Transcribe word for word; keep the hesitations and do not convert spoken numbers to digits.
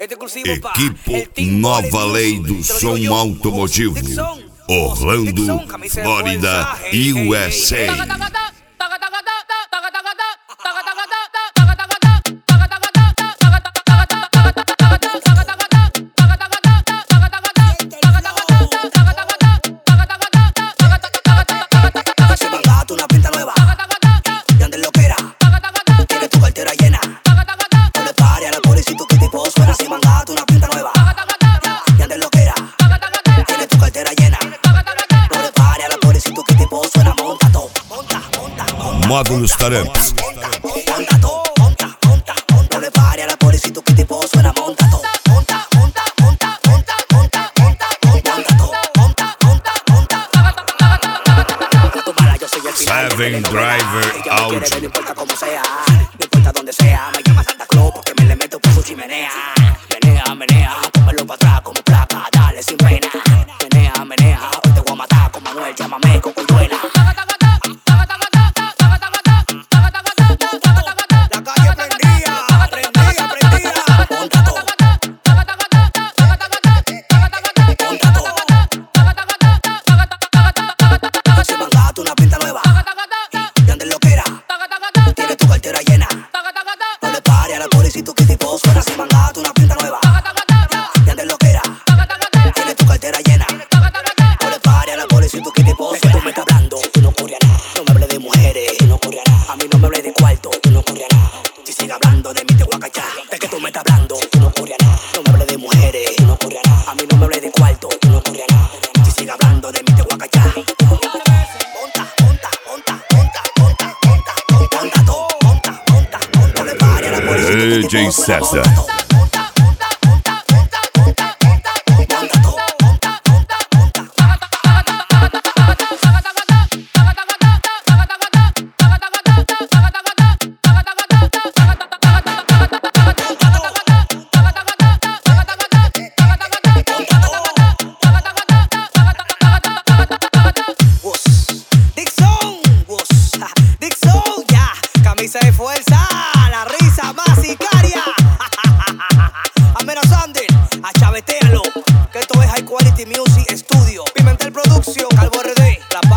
Equipo Nova Lei do Som Automotivo, Orlando, Flórida, U S A. Módulos Taramps. Seven Driver Audio. No importa cómo sea, no importa donde sea, me llama Santa Claus porque me le meto por su chimenea. Menea, menea, póngalo para atrás como placa, dale sin pena. Menea, menea, hoy te voy a matar con Manuel, llámame con Cuyuela. D J César. De fuerza, la risa más sicaria. Amenazando, achavetealo, que esto es High Quality Music Studio. Pimentel Producción, Calvo R D, La